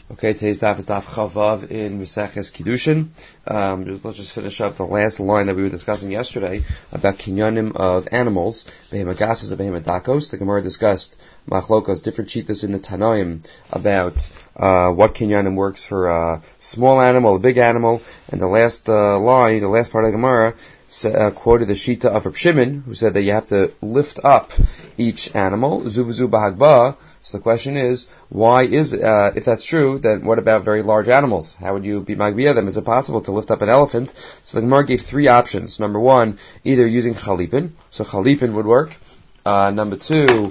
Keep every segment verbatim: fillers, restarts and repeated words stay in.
Okay, today's daf is daf Chavav in Maseches Kiddushin. Um, let's just finish up the last line that we were discussing yesterday about kinyanim of animals, behemagasas and behemadakos. The Gemara discussed machlokas, different cheetahs in the Tanoim about uh, what kinyanim works for a small animal, a big animal, and the last uh, line, the last part of the Gemara, Uh, quoted the Shita of Reb Shimon, who said that you have to lift up each animal, zuvuzu bahagba. So the question is, why is it, uh, if that's true, then what about very large animals? How would you be magbiya them? Is it possible to lift up an elephant? So the Gemara gave three options. Number one, either using chalipin, so chalipin would work. Uh, number two,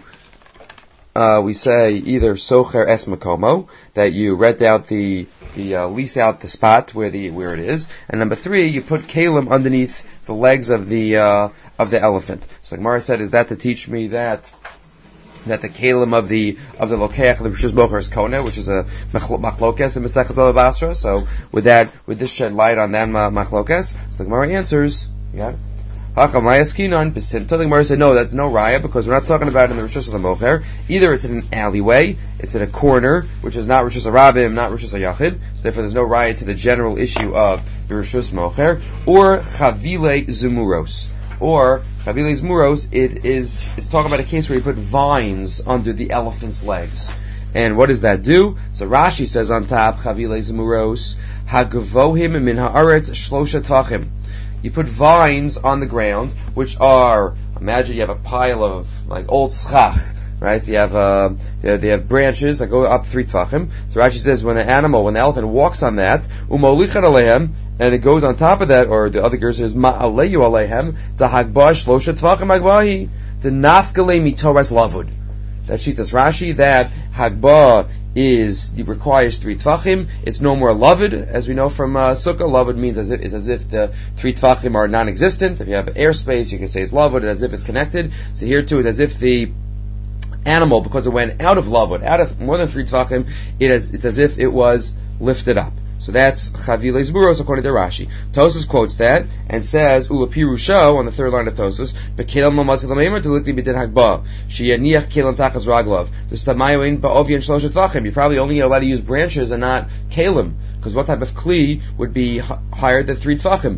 uh, we say either socher es makomo, that you rent out the the uh, lease out the spot where the where it is, and number three, you put kalim underneath the legs of the uh, of the elephant. So Gemara said, is that to teach me that that the kalim of the of the lokeach the rishus bocher is kona, which is a machlokes in Maseches Bava Basra? So with that, would this shed light on that machlokes? So the Gemara answers, you got it. Hakam layaskinon besimta. The Gemara said, no, that's no raya, because we're not talking about it in the rishus of the mocher. Either it's in an alleyway, it's in a corner, which is not rishus harabim, not rishus hayachid. So therefore, there's no raya to the general issue of the rishus mocher, or chavile zumuros, or chavile zumuros. It is it's talking about a case where you put vines under the elephant's legs. And what does that do? So Rashi says on top, chavile zumuros hagavohim min haaretz shlosha tachim. You put vines on the ground, which are, imagine you have a pile of like old schach, right? So you have, uh, they have branches that go up three tvachim. So Rashi says when the animal, when the elephant walks on that, umolichan alehem, and it goes on top of that, or the other girl says ma'aleyu alehem, tahagba shlosha tvachim agbahi, to nafkale mitoras lavud. That shitas Rashi, that hagba is, it requires three tvachim. It's no more lavid, as we know from uh, Sukkah. Lavid means as if, it's as if the three tvachim are non-existent. If you have airspace, you can say it's lavid, as if it's connected. So here too, it's as if the animal, because it went out of lavid, out of more than three tvachim, it is, it's as if it was lifted up. So that's Chavile Zburos according to Rashi. Tosfos quotes that and says, Ula Pirusho, on the third line of Tosfos, Bekelam Mamatzil Lamemer Delikli B'din Hagbah, Sheyaniach Kelam Tachas Raglav, the Stamayoin Ba'ovian Shloshet Tvachim. You're probably only allowed to use branches and not Kelim, because what type of Kli would be h- higher than three Tvachim?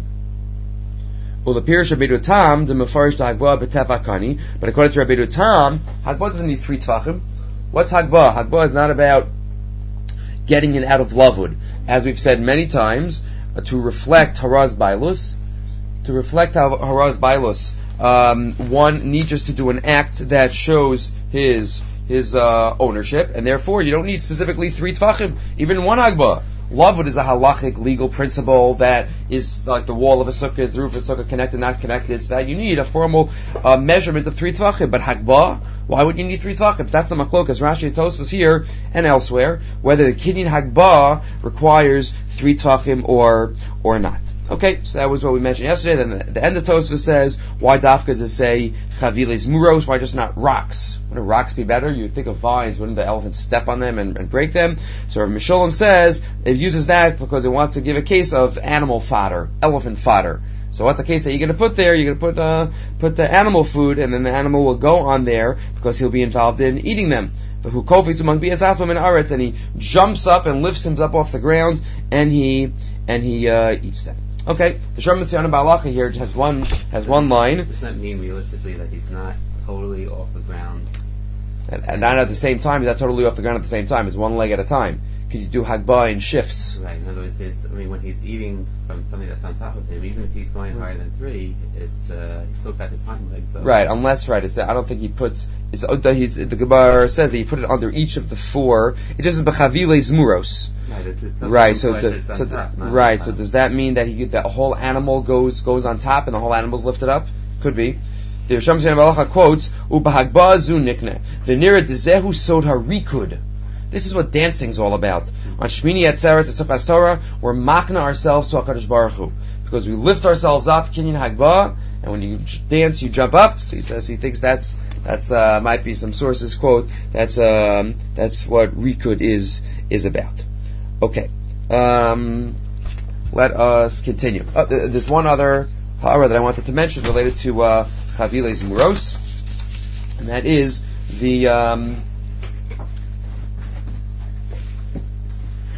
Ula Pirusho Bedu Tam, the Mefarish Hagbah B'tefakani, but according to Rabbeinu Tam, Hagbah doesn't need three Tvachim. What's Hagbah? Hagbah is not about getting it out of Lavud. As we've said many times, uh, to reflect Haraz Bailus, to reflect Haraz Bailus, um, one needs just to do an act that shows his his uh, ownership, and therefore you don't need specifically three Tvachim, even one Hagbah. Lavud is a halachic legal principle that is like the wall of a sukkah, is the roof of a sukkah, connected, not connected, so that you need a formal uh, measurement of three tvachim. But hagbah, why would you need three tvachim? That's the machlokas Rashi and Tosfos here and elsewhere, whether the kinyan hagbah requires three tvachim or or not. Okay, so that was what we mentioned yesterday. Then the, the end of Tosfos says, why dafka does it say chaviles muros? Why just not rocks? Wouldn't rocks be better? You'd think of vines. Wouldn't the elephants step on them and, and break them? So Rav Mishulam says it uses that because it wants to give a case of animal fodder, elephant fodder. So what's the case that you're going to put there? You're going to put uh, put the animal food, and then the animal will go on there because he'll be involved in eating them. But who kofitz among biasasvam in aretz, and he jumps up and lifts him up off the ground, and he and he uh, eats them. Okay, the Shem Mitzvah Balacha here has one has one line. Does that mean realistically that he's not totally off the ground? And, and not at the same time, he's not totally off the ground at the same time. It's one leg at a time. Could you do hagbah in shifts? Right. In other words, it's, I mean, when he's eating from something that's on top of him, even if he's going mm-hmm. higher than three, it's uh, he's still got his hind legs. So. Right. Unless, right, it's, I don't think he puts. It's, he's, the Gemara says that he put it under each of the four. It just is bechavile zmuros. Right. It's, it's right. So, the, so the, top, right. So does that mean that he that whole animal goes goes on top and the whole animal's lifted up? Could be. The Shem Balacha quotes ubahagba zu nikne v'nira dezehu sod harikud. This is what dancing's all about. On Shmini Atzeres at Sukkos Torah, we're makna ourselves to HaKadosh Baruch Hu, because we lift ourselves up, Kinyan Hagbah, and when you dance, you jump up. So he says he thinks that's that's uh, might be some sources quote. That's um, that's what Rikud is is about. Okay, um, let us continue. Uh, there's one other ha'ara that I wanted to mention related to uh, Chaviles Muros, and that is the. Um,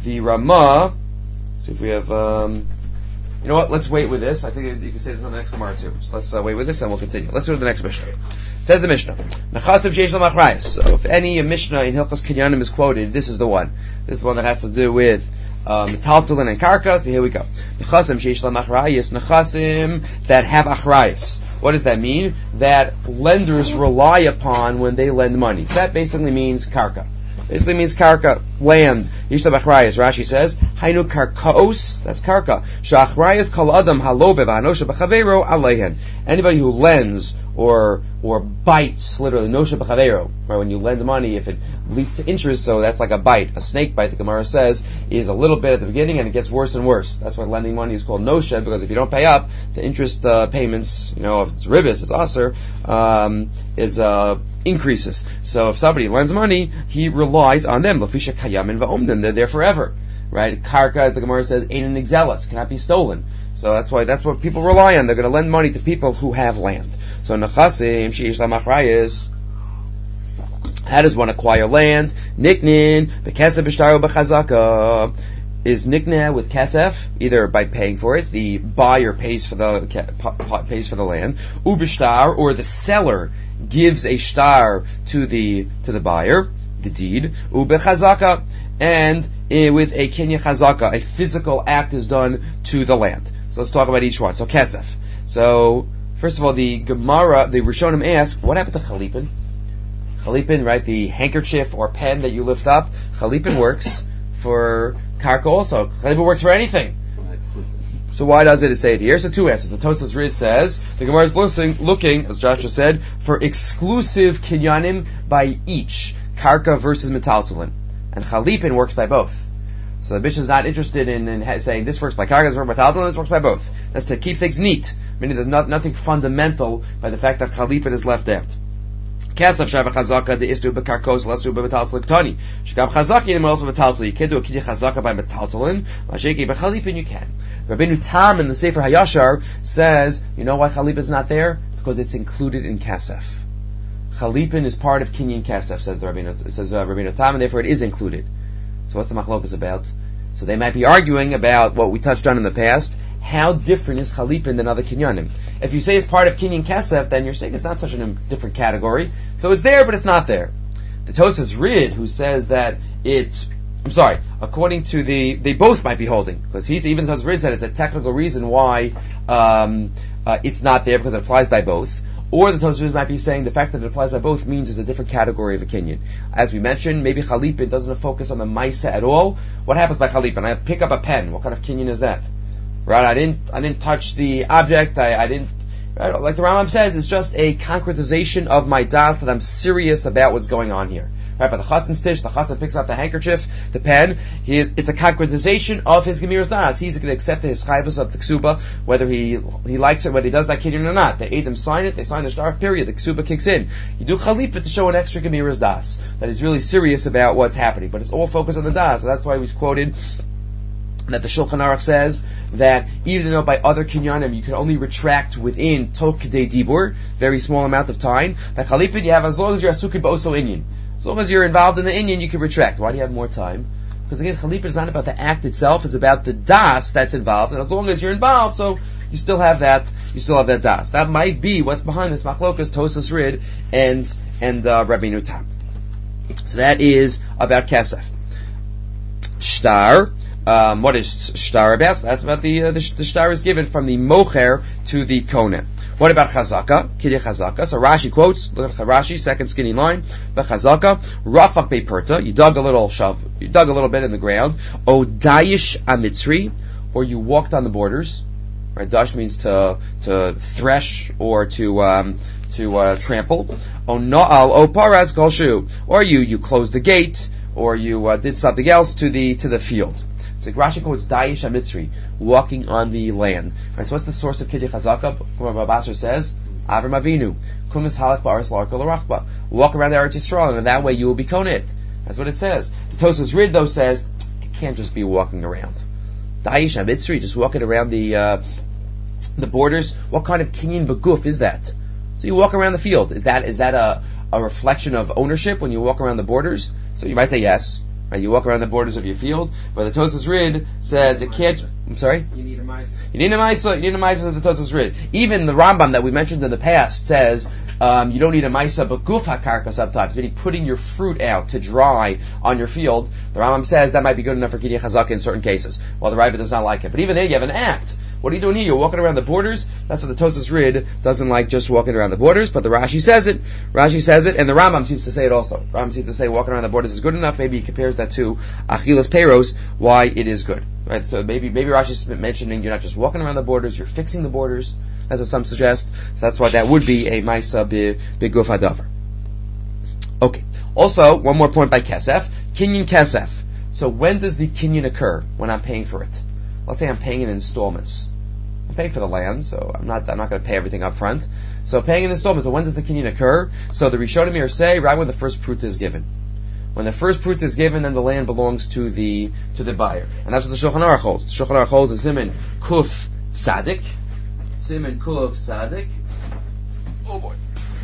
the Ramah. See if we have. Um, you know what? Let's wait with this. I think you can say this on the next Gemara too. So let's uh, wait with this and we'll continue. Let's go to the next Mishnah. It says the Mishnah. Nechasim sheish lo machrayis. So if any Mishnah in Hilchos Kinyanim is quoted, this is the one. This is the one that has to do with um, Metaltalin and Karka. So here we go. Nechasim sheish lo machrayis. Nechasim that have achrayis. What does that mean? That lenders rely upon when they lend money. So that basically means Karka. Basically means karka, land. Yishla b'achrayas. Rashi says, Hainu karkaos, that's karka. Sha'achrayas kol adam halove v'hanosha b'chaveiro aleihen. Anybody who lends or or bites, literally, nosha b'chaveiro, right? When you lend money, if it leads to interest, so that's like a bite. A snake bite, the Gemara says, is a little bit at the beginning and it gets worse and worse. That's why lending money is called nosha, because if you don't pay up, the interest uh, payments, you know, if it's ribis, it's aser, um, is uh, increases. So if somebody lends money, he relies on them. Lafisha kayamin va'omden, they're there forever. Right? Karka, as the Gemara says, ain't an exelis, cannot be stolen. So that's why, that's what people rely on. They're going to lend money to people who have land. So nechasim, sheish la machrayis. How does one acquire land? Niknin, bekesef b'shtaru b'chazaka. Is nikna with kesef, either by paying for it, the buyer pays for the pays for the land, ubishtar, or the seller gives a shtar to the to the buyer, the deed, ubechazaka, and uh, with a kinya chazaka, a physical act is done to the land. So let's talk about each one. So kesef. So first of all, the Gemara, the Rishonim ask, what happened to chalipin? Chalipin, right? The handkerchief or pen that you lift up. Chalipin works for karka also. Chalipin works for anything. So why does it say it here? So two answers. The Tosfos Rid says the Gemara is looking, looking, as Joshua said, for exclusive kinyanim by each karka versus metaltalin, and chalipin works by both. So the Mishnah is not interested in, in saying this works by karka, this works by metaltalin, this works by both. That's to keep things neat. Meaning there's not, nothing fundamental by the fact that chalipin is left out. Kesef shava chazaka de istu bekarkos lasu bemetaltalin ktani. Shekam chazaki in also metaltalin. You can't do a kiddush chazaka by metaltalin. Masheki by chalipin you can. Rabbeinu Tam in the Sefer Hayashar says, you know why chalipin is not there? Because it's included in kesef. Chalipin is part of kinyan kesef, says the Rabbeinu, says uh, Rabbeinu Tam, and therefore it is included. So what's the machlokas about? So they might be arguing about what we touched on in the past. How different is chalipin than other kinyanim? If you say it's part of kinyan kesef, then you're saying it's not such a different category. So it's there, but it's not there. The Tosfos Rid, who says that it, I'm sorry, according to the, they both might be holding, because he's, even Tosfos Rid said it's a technical reason why um, uh, it's not there, because it applies by both. Or the Tosfos Rid might be saying the fact that it applies by both means it's a different category of a kinyan. As we mentioned, maybe chalipin doesn't focus on the maisa at all. What happens by chalipin? I pick up a pen. What kind of kinyan is that? Right? I didn't, I didn't touch the object. I, I didn't, right? Like the Rambam says, it's just a concretization of my das that I'm serious about what's going on here. Right? By the chassan stitch, the chassan picks up the handkerchief, the pen. He is, it's a concretization of his gemiras das. He's going to accept his chayvus of the ksuba, whether he he likes it, whether he does that kinyan or not. The Edom sign it, they sign the shtar period, the ksuba kicks in. You do chalipah to show an extra gemiras das, that he's really serious about what's happening. But it's all focused on the das, so that's why we quoted that the Shulchan Aruch says that even though by other kinyanim you can only retract within tok k'dei dibur, very small amount of time, by chalipin you have as long as you're asukin ba'oso inyan. As long as you're involved in the inyan, you can retract. Why do you have more time? Because again, chalipin is not about the act itself; it's about the das that's involved. And as long as you're involved, so you still have that. You still have that das. That might be what's behind this machlokas Tosfos Rid and and uh, Rabbeinu Tam. So that is about kesef. Shtar. Um, what is shtar about? So that's about the, uh, the the shtar is given from the mocher to the kohen. What about chazaka? Kiddush chazaka. So Rashi quotes, look at Rashi, second skinny line. But chazaka, rafak beperta. You dug a little shove, you dug a little bit in the ground. O dayish amitzri, or you walked on the borders. Right? Dash means to to thresh or to um, to uh, trample. O na'al o paraz kol shu, or you you closed the gate, or you uh, did something else to the to the field. So Rashi quotes Dayish HaMitzri, walking on the land. Right, so what's the source of Kiddush Chazaka? Rabasar says, Avram Avinu, Kumis Halach Ba'aretz L'Arka L'Rachba. Walk around the Eretz Yisrael, and in that way you will be konit. That's what it says. The Tosfos Rid, though, says, it can't just be walking around. Dayish HaMitzri, just walking around the uh, the borders. What kind of kinyan beguf is that? So you walk around the field. Is that is that a, a reflection of ownership when you walk around the borders? So you might say yes. Right? You walk around the borders of your field, but the Tosas Rid says it can't. I'm sorry. You need a mice. You need a maisa. You need a maisa of the Tosas Rid. Even the Rambam that we mentioned in the past says um, you don't need a maisa, but guf hakarka sometimes, meaning putting your fruit out to dry on your field. The Rambam says that might be good enough for kinyan chazaka in certain cases, while the Raiva does not like it. But even there, you have an act. What are you doing here? You're walking around the borders. That's what the Tosas Rid doesn't like, just walking around the borders. But the Rashi says it. Rashi says it, and the Rambam seems to say it also. Rambam seems to say walking around the borders is good enough. Maybe he compares that to Achilas Peiros, why it is good. Right? So maybe maybe Rashi's mentioning you're not just walking around the borders, you're fixing the borders. That's what some suggest. So that's why that would be a Maisa B'Guf Hadavar. Okay. Also, one more point by Kesef. Kinyan Kesef. So when does the Kinyan occur? When I'm paying for it. Let's say I'm paying in installments. I'm paying for the land, so I'm not I'm not going to pay everything up front. So paying in installments. So when does the kinyan occur? So the Rishonim here say right when the first pruta is given. When the first pruta is given, then the land belongs to the to the buyer, and that's what the Shulchan Aruch holds. The Shulchan Aruch holds the Siman Kuf Tzadik, Siman Kuf Tzadik. Oh boy.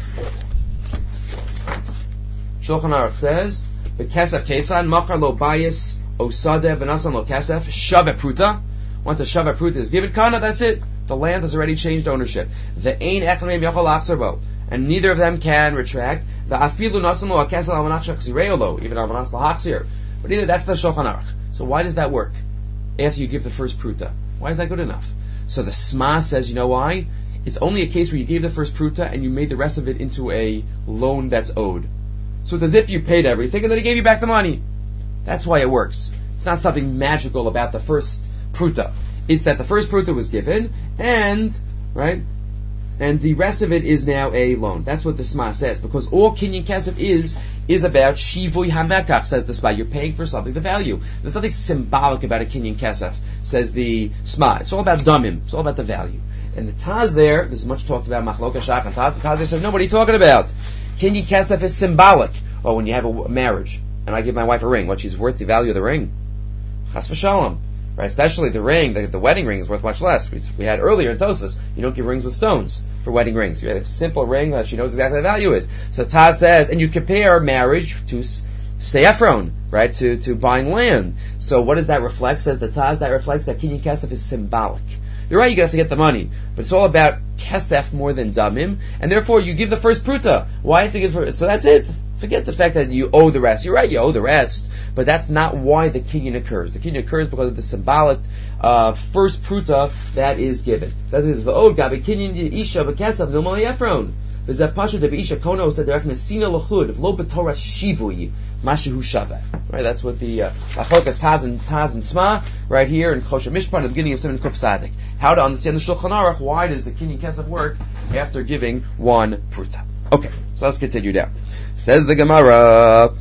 Shulchan Aruch says the Kesef Ketzan Machar Lo Bayis Osade V'Nasan Lo Kesef Shave Pruta. Once a Shavah Pruta is given, Kana, that's it. The land has already changed ownership. The Ein Echleim Yachol Achzerbo, and neither of them can retract. The Afilu Nasamo Akesel Almanach Shachzireolo, even Almanas Lahachzir. But either that's the Shulchan Aruch. So why does that work? After you give the first Pruta. Why is that good enough? So the Sma says, you know why? It's only a case where you gave the first Pruta and you made the rest of it into a loan that's owed. So it's as if you paid everything and then he gave you back the money. That's why it works. It's not something magical about the first Pruta. It's that the first Pruta was given, and, right, and the rest of it is now a loan. That's what the Sma says, because all Kinyan Kesef is, is about Shivui HaMekach, says the Sma. You're paying for something, the value. There's nothing symbolic about a Kinyan Kesef, says the Sma. It's all about Damim. It's all about the value. And the Taz there, this is much talked about, Machloka Shach and Taz, the Taz there says, no, what are you talking about? Kinyan Kesef is symbolic. Oh, when you have a marriage, and I give my wife a ring, what she's worth, the value of the ring. Chas v'shalom. Right, especially the ring, the, the wedding ring is worth much less. We, we had earlier in Tosfos, you don't give rings with stones for wedding rings. You have a simple ring that she knows exactly what the value is. So Taz says, and you compare marriage to Seifron, right, to, to buying land. So what does that reflect? Says the Taz, that reflects that Kinyan Kesef is symbolic. You're right, you have to get the money, but it's all about Kesef more than Damim, and therefore you give the first Pruta. Why have to give for, so that's it. Forget the fact that you owe the rest. You're right, you owe the rest, but that's not why the kinyan occurs. The kinyan occurs because of the symbolic uh, first pruta that is given. That is the old gabi kinyan isha b'kesav no mali efron. V'zeh pasha de b'isha kono said derek nesina l'chud lo b'torah shivui mashu shaveh. Right, that's what the Achokas uh, Taz and Taz and Sma right here in Choshe Mishpat at the beginning of Siman Kuf Tzadik. How to understand the Shulchan Aruch? Why does the kinyan kesef work after giving one pruta? Okay, so let's continue down. Says the Gemara.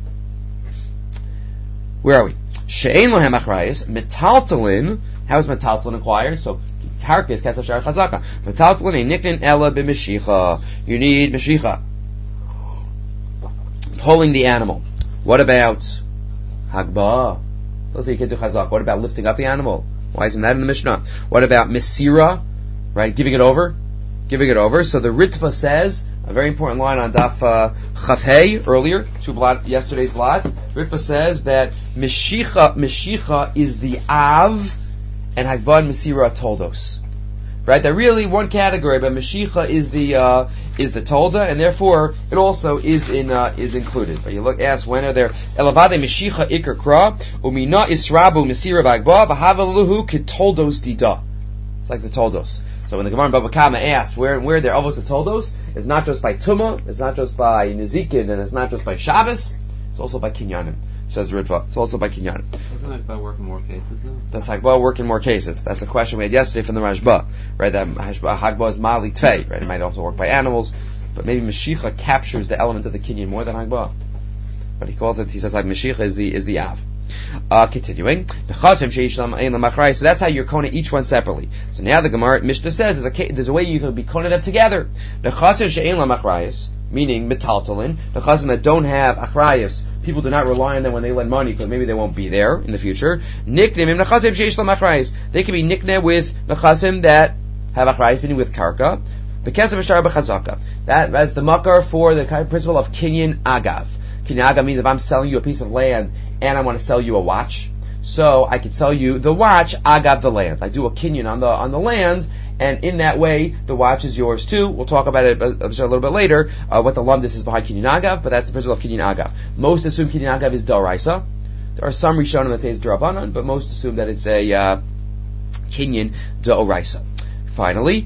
Where are we? She'ein lohem achrayis metaltalin. How is metaltalin acquired? So karka is kesef shar chazaka. Metaltalin a niknin ela b'meshicha. You need meshicha, pulling the animal. What about hagbah? Let's say you can do chazak. What about lifting up the animal? Why isn't that in the Mishnah? What about mesira? Right, giving it over. Giving it over. So the Ritva says, a very important line on Daf uh, Chafhei earlier, two blot, yesterday's blot. Ritva says that Meshicha, Meshicha is the Av, and Hagbah and Mesira Toldos. Right? They're really one category, but Meshicha is the uh, is the Tolda, and therefore it also is in uh, is included. But you look, ask when are there Elavade Meshicha Iker Kra Umina Israbu Mesira Hagbah V'Havaluhu Ketoldos Dida. It's like the Toldos. So when the Gemara in Bava Kama asked where where their avos the Toldos, it's not just by Tumah, it's not just by Nezikin, and it's not just by Shabbos, it's also by Kinyanim. Says Ritva. It's also by Kinyanim. Doesn't Hagbah work in more cases though? Does Hagbah work in more cases? That's a question we had yesterday from the Rashba. Right, that Hagbah is Mali Tvei, right? It might also work by animals, but maybe Meshicha captures the element of the Kinyan more than Hagbah. But he calls it, he says like Meshicha is the is the Av. Uh, continuing, so that's how you're kona each one separately. So now the Gemara Mishnah says there's a there's a way you can be kona them together. Meaning metaltalin, the chasim that don't have achrayas, people do not rely on them when they lend money because maybe they won't be there in the future. Niknim nechasim sheish lam achrayas, they can be nikne with nechasim that have achrayas, meaning with karka. Bekesef v'shtar b'chazaka. That that's the makar for the principle of kinyan agav. Kinyan means if I'm selling you a piece of land and I want to sell you a watch, so I could sell you the watch, agav the land. I do a kinyan on the on the land, and in that way, the watch is yours too. We'll talk about it a, a little bit later, uh, what the lumdis is behind kinyan agav, but that's the principle of kinyan agav. Most assume kinyan agav is d'oraisa. There are some rishonim that say it's d'rabanan, but most assume that it's a uh, kinyan d'oraisa. Finally,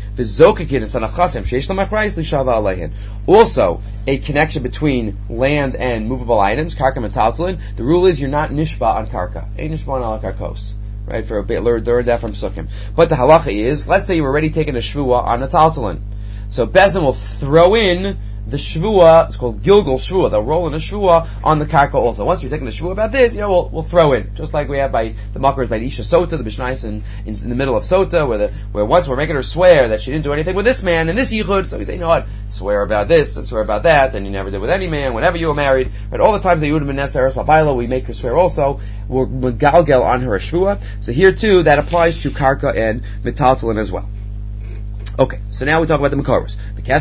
also a connection between land and movable items, karka and taltalin. The rule is you're not nishba on karka. Ain't nishba on ala karkos. Right, for a bit, learned that from Sukkim. But the halacha is, let's say you've already taken a shvua on a taltalin. So Bezin will throw in the shvua, it's called Gilgal shvua, they'll roll in a shvua on the karka also. Once you're taking a shvua about this, you know, we'll, we'll throw in. Just like we have by the Makars by the Isha Sota, the Mishnais in, in, in the middle of Sota, where the, where once we're making her swear that she didn't do anything with this man in this yichud, so we say, you know what, swear about this and swear about that, and you never did with any man, whenever you were married. But all the times that you would have been Neser Sabaila, we make her swear also, we're megalgel on her a shvua. So here too, that applies to karka and metaltalin as well. Okay, so now we talk about the Makaros.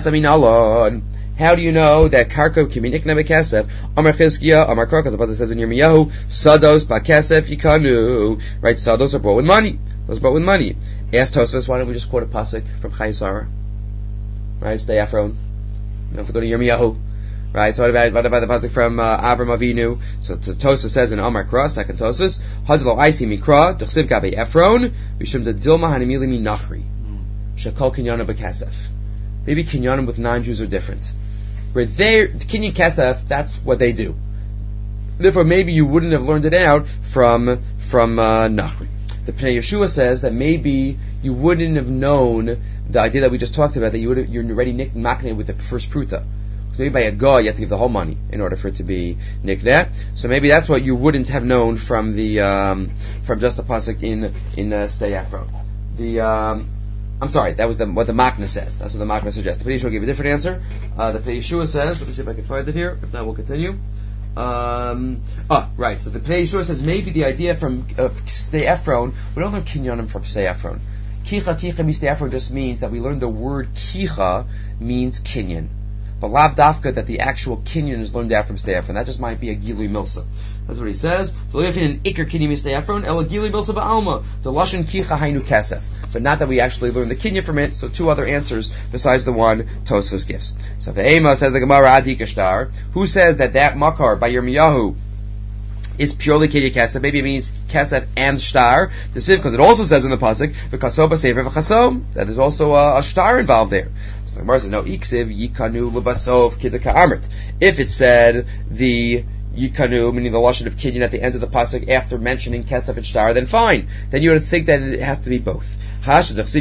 How do you know that karka kiminik nebekesef? Amar Chizkiya, Amar Karka, the Bible says in Yirmiyahu, Sados bakesef yikanu. Right, Sados are bought with money. Those are bought with money. Ask Tosfos, why don't we just quote a pasuk from Chayesara? Right, stay Ephron. You have to go to Yirmiyahu. Right, so what about, what about the pasuk from uh, Avram Avinu? So Tosfos says in Amar Kra, second Tosfos, Hadlo Aisi Mikra, Dechsiv Gabe Ephron, Vishum de Dilma Hanimili Mi Nachri. Shakal Kinyana bekesef. Maybe kinyanim with non-Jews are different. Where they, kinyan kesef, that's what they do. Therefore, maybe you wouldn't have learned it out from from uh, Nachri. The Pnei Yeshua says that maybe you wouldn't have known the idea that we just talked about, that you would have, you're already nikneh with the first pruta. So maybe by a goy you have to give the whole money in order for it to be nikneh. So maybe that's what you wouldn't have known from the um, from just the pasuk in in uh, Stay Ephron. The um, I'm sorry, that was the, what the Makna says. That's what the Makna suggests. The Pnei Yeshua gave a different answer. Uh, the Pnei Yeshua says, let me see if I can find it here. If not, we'll continue. Um, ah, right. So the Pnei Yeshua says maybe the idea from uh, Stay Ephron, we don't learn kinyanim from Stay Ephron. Kicha, kicha, mi Stay Ephron just means that we learn the word kicha means kinyan. But lav dafka that the actual kinyan is learned out from Stay Ephron. That just might be a gilui milsa. That's what he says. So if in an ikar kinyan mi Stay Ephron, ela gilui milsa ba'alma, the lashon kicha hainu kesef. But not that we actually learn the kinyan from it. So two other answers besides the one Tosfos gives. So Ve'ema says the Gemara Adi Kashtar, who says that that makar by Yirmiyahu is purely kinyan kesef. Maybe it means kesef and shtar. This is because it also says in the pasuk v'kasoba sefer v'chasom that there's also a, a shtar involved there. So the Gemara says no iksiv yikanu lebasov kidaka amrit. If it said the Yikanu, meaning the lashon of kinyan at the end of the pasuk after mentioning kesef and shtar, then fine. Then you would think that it has to be both. But if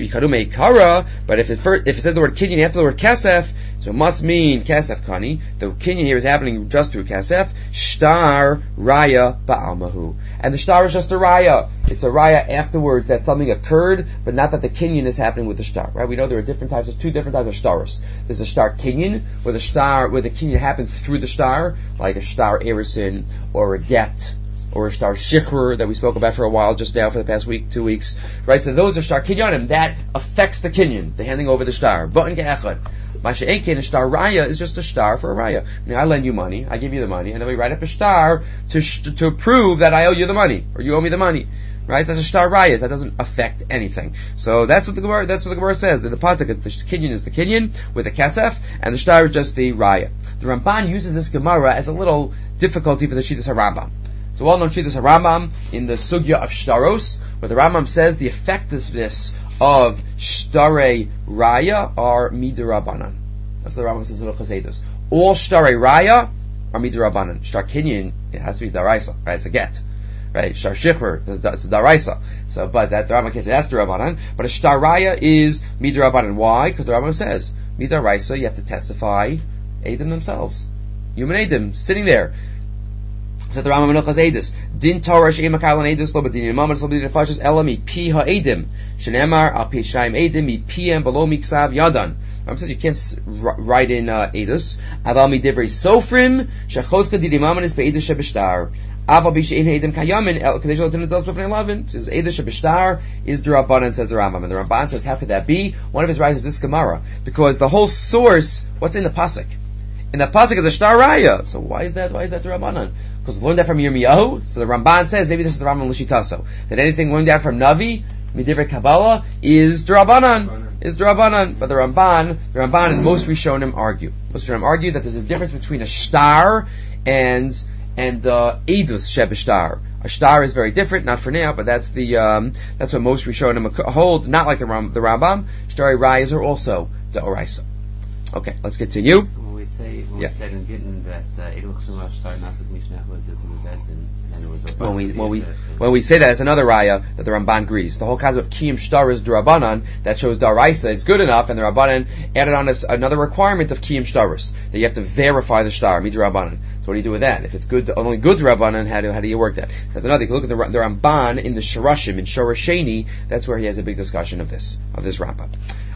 it first, if it says the word kinyan after the word kesef, so it must mean kesef kani. The kinyan here is happening just through kesef. Shtar raya ba'almahu, and the shtar is just a raya. It's a raya afterwards that something occurred, but not that the kinyan is happening with the shtar. Right? We know there are different types of two different types of shtaros. There's a shtar kinyan, where the shtar, where the kinyan happens through the shtar, like a shtar erisin or a get, or a shtar shichr that we spoke about for a while just now for the past week, two weeks, right? So those are shtar kinyanim that affects the kinyan, the handing over the shtar. But in ge'echad, masha enkin, a shtar raya is just a shtar for a raya. I mean, I lend you money, I give you the money, and then we write up a shtar to sh- to prove that I owe you the money or you owe me the money. Right? That's a shtar raya. That doesn't affect anything. So that's what the Gemara, that's what the Gemara says. That the pasuk is the kinyan is the kinyan with the kesef, and the shtar is just the raya. The Ramban uses this Gemara as a little difficulty for the Shittas HaRambam. It's a well-known Shittas HaRambam in the Sugya of Shtaros, where the Rambam says the effectiveness of Shtare Raya are Midirabanan. That's what the Rambam says in the Chazedus. All Shtare Raya are Midirabanan. Shtar Kinyan, it has to be Daraisa, right? It's a get. Right? Shtar Shichr, it's a Daraisa. So, but that the Rambam can't say that's Darabanan, but a Shtar Raya is Midirabanan. Why? Because the Rambam says, Midaraisa, you have to testify Adam themselves. Human Adam, sitting there. So the Rambam Menachas Edus, Din Torah she'em hakalan edus lo b'din yamam and solidin nefashos ela mi pi ha'edim shenemar al pi shayim edim mi piem below miksav yadan. Rambam says you can't write in uh, edus. Aval mi divrei sofrim shechotka di yamam is be'edus shebishtar. Aval bi she'en edim kayamin el kadesh lo tenet dos b'fnei lavin. Says edus shebishtar is the Rabbanan, says the Rambam, and the Ramban says how could that be? One of his writers is this Gemara, because the whole source, what's in the pasuk? in the pasuk is a shtar raya. So why is that? Why is that the Rabbanan? Because we learned that from Yirmiyahu. So the Ramban says maybe this is the Rambam L'shitaso, that anything learned out from Navi, Midivrei Kabbalah, is the Rabbanan. Is the Rabbanan. But the Ramban, the Ramban and most Rishonim argue. Most Rishonim argue that there's a difference between a shtar and and uh, edus shebishtar. A shtar is very different, not for now, but that's the um, that's what most Rishonim hold. Not like the Ram, the Rambam. Shtari rayas are also the oraisa. Okay, let's continue. So when we say when yeah. we said in Gittin that Edul Chsumah Shtar Nasuk Mishnah just in the Bezin, and then it was when we when we when we say that, it's another raya that the Ramban agrees. The whole concept of Kiyum Shtar is D'Rabbanan, that shows Daraisa is good enough, and the Rabbanan added on this, another requirement of Kiyum Shtaris, that you have to verify the Shtar, Midrabbanan. So what do you do with that? If it's good, only good Rabbanan, how do how do you work that? There's another. You can look at the, the Ramban in the Shirashim in Shorasheni. That's where he has a big discussion of this of this Rambam.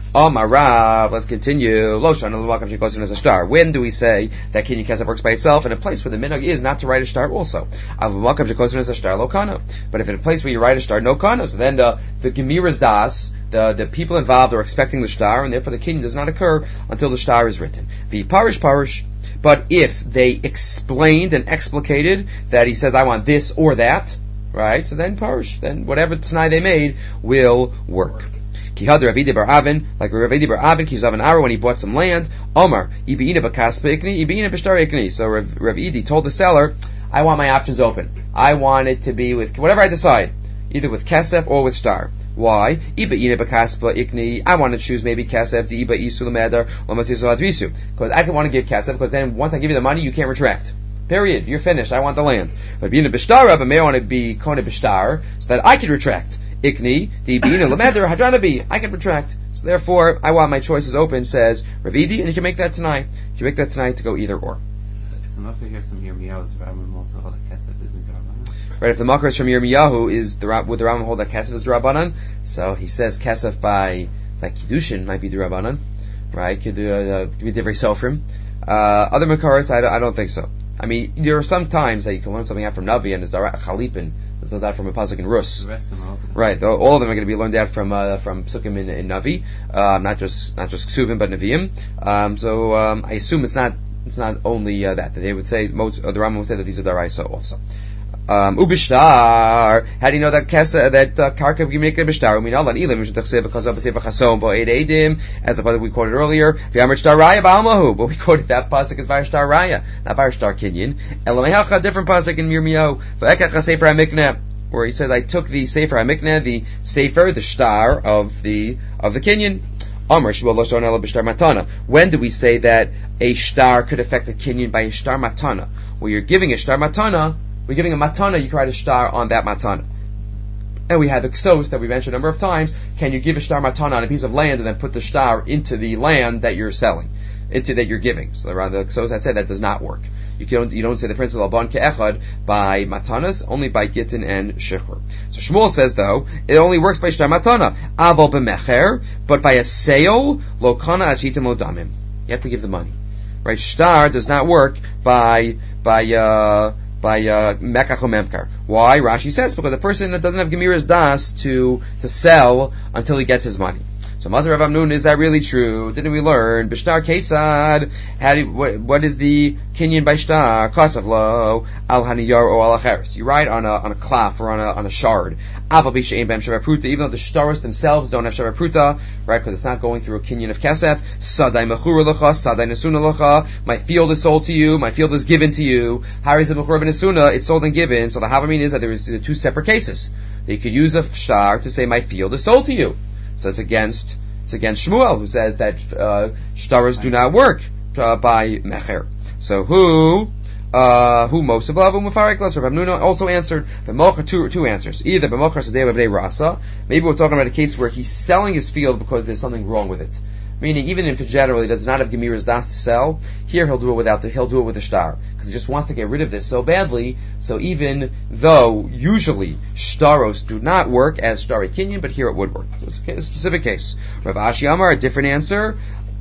Amarav, let's continue. Loshan al-Wakam Shekosin as a star. When do we say that Kinyan Kesef works by itself in a place where the minhag is not to write a star also? Al-Wakam Shekosin as a star lokana. But if in a place where you write a star no kana, so then the the Gemira's das, the the people involved are expecting the star, and therefore the Kinyan does not occur until the star is written. The parish parish. But if they explained and explicated that he says I want this or that, right? So then parish, then whatever t'nai they made will work. Kihad Ravidi bar Avin, like Ravidi bar Avin, Kizavan Ara when he bought some land. Omar, Ibiina b'kaspa ikni, Ibiina b'shtar ikni. So Rav, Ravidi told the seller, I want my options open. I want it to be with whatever I decide, either with kesef or with star. Why? Ibiina b'kaspa ikni. I want to choose maybe kesef, the iba isu l'meder, l'matizu advisu. Because I can want to give kesef, because then once I give you the money, you can't retract. Period. You're finished. I want the land. But Ibiina b'shtar, but may I want to be kone b'shtar, so that I can retract. Ikni, the bean and lemeder, hadranabi, I can retract. So therefore, I want my choices open, says Ravidi, and you can make that tonight. You can make that tonight to go either or. If the Makar hears some Yirmiyahu, is the Rambam also hold that Kesef isn't D'Rabbanan? Right, if the Makar is from Yirmiyahu, is the, would the Rambam hold that Kesef is D'Rabbanan? So he says Kesef by, by Kiddushin might be D'Rabbanan. Right, could uh, be Divrei Sofrim. Uh, other Makaras, I, I don't think so. I mean, there are some times that you can learn something out from Navi and it's Chalipin, it's learned out from a pasuk in Rus. The rest of them also. Right, all of them are going to be learned out from uh, from Psukim in, in Navi, uh, not just not just Ksuvim but Nevi'im. Um, so um, I assume it's not it's not only uh, that. They would say most, or the Rambam would say that these are Daraisa also. Um, Ubishtar. How do you know that Kesa, that uh, Karka we make a Bishtar? I mean, Allah Ilim Mishtachsev because of Sefer Chasom Bo'ed Edim, as the pasuk we quoted earlier. V'Amar Shtar Raya Ba'almahu, but we quoted that pasuk as Var Shtar Raya, not Var Shtar Kinyan. Elamehacha, different pasuk in Yirmiyahu. V'Ekach Sefer HaMikneh, where he says, I took the Sefer HaMikneh, the Sefer, the Shtar of the of the Kinyan. Amar Shibol Loshon Ela B'Shtar Matana. When do we say that a Shtar could affect a Kinyan by a Shtar Matana? Well, you're giving a Shtar Matana. We're giving a matana, you can write a shtar on that matana. And we had the ksos that we mentioned a number of times. Can you give a shtar matana on a piece of land and then put the shtar into the land that you're selling, into that you're giving? So around the ksos that said that does not work. You don't you don't say the principle of ban ke'echad by matanas, only by gittin and shechur. So Shmuel says though it only works by shtar matana, aval b'mecher, but by a sale lo kana achitim lo damim. You have to give the money, right? Shtar does not work by by. uh by uh, Mekach or Memkar. Why? Rashi says because the person that doesn't have Gemira's das to to sell until he gets his money. So Mazar Rav Amnun, is that really true? Didn't we learn Bishtar Ketzad? How do, what, what is the Kinyan by Shtar? Kasav lo al haniyar or al acheres. You write on a on a klaf or on a on a shard. Aval b'she'im b'em shavapruta. Even though the shtaros themselves don't have shavapruta, right? Because it's not going through a Kinyan of Kesef. Sadai mechura lecha, sadai nesuna lecha. My field is sold to you. My field is given to you. Haris mechura v'nesuna. It's sold and given. So the havamin is that there is two separate cases. They could use a shtar to say my field is sold to you. So it's against it's against Shmuel, who says that uh, shtaros do not work uh, by mecher. So who uh, who most of love Mufarik Rav Hamnuna also answered b'mocher two two answers. Either b'mocher sadei b'bnei rasa. Maybe we're talking about a case where he's selling his field because there's something wrong with it. Meaning, even if in general he does not have Gemira's das to sell, here he'll do it without the, he'll do it with a shtar. Because he just wants to get rid of this so badly, so even though usually shtaros do not work as shtari kinyan, but here it would work. So it's a specific case. Rav Ashi Amar, a different answer,